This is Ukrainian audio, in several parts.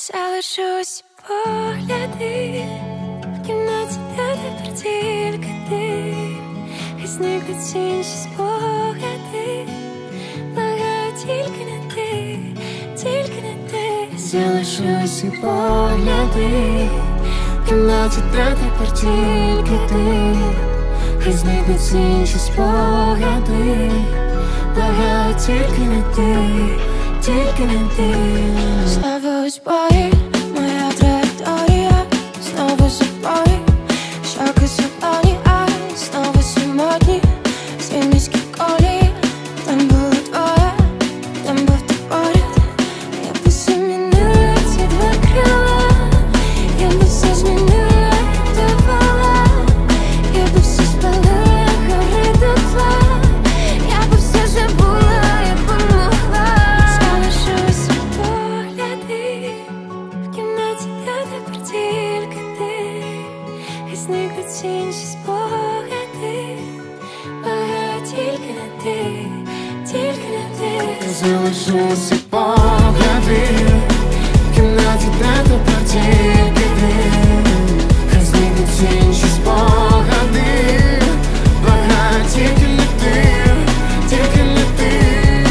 залишусь погляди в кімнаті, де тепер тільки ти, хай зникнуть всі інші спогади, благаю, тільки не ти, тільки не ти. Залишусь і погляди в кімнаті, де тепер тільки ти, хай зникнуть всі інші спогади, благаю, тільки не ти, тільки не ти. Знову збої, моя траєкторія, знову забої, щоки солоні, а знову самотні, свій міські колії, там було твоє, там був ти поряд. Я б усе змінила ці два крила, я б усе змінила, як давала, я б усе спалила, як гори дотла, я б усе забула, як би могла. Залишусь погляди в кімнаті, де тепер тільки ти, хай зникнуть всі інші спогади, благаю, тільки не ти, тільки не ти. Залишилися погляди в кімнаті, де тепер тільки ти, хай зникнуть всі інші спогади, благаю, тільки не ти, тільки не ти.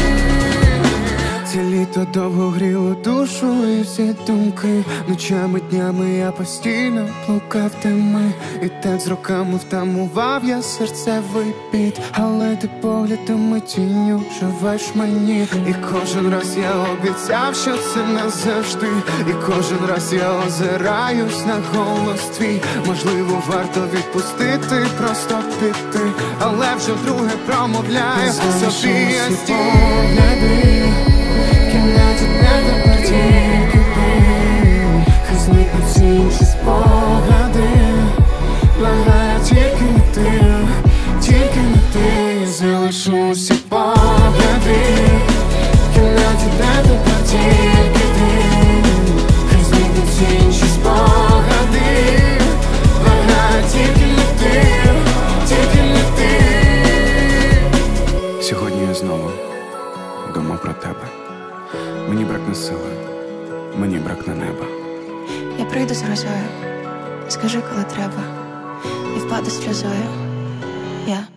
Це літо довго гріло душу і всі думки, ночами, днями я постійно блукав теми, і так з роками втамував я серцевий біт, але ти поглядами тінню живеш мені. І кожен раз я обіцяв, що це назавжди, і кожен раз я озираюсь на голос твій. Можливо, варто відпустити, просто піти, але вже вдруге промовляю собі я стій. Кімнаті, де тепер тільки ти, хай зникнуть всі інші спогади, благаю, тільки не ти, тільки не ти. Я залишу всі погляди в кімнаті, де тепер тільки ти, хай зникнуть всі інші спогади, благаю, тільки не ти, тільки не ти. Сьогодні я знову думав про тебе. Мені бракне сили, мені бракне неба. Я прийду з грозою, скажи, коли треба, і впаду сльозою я.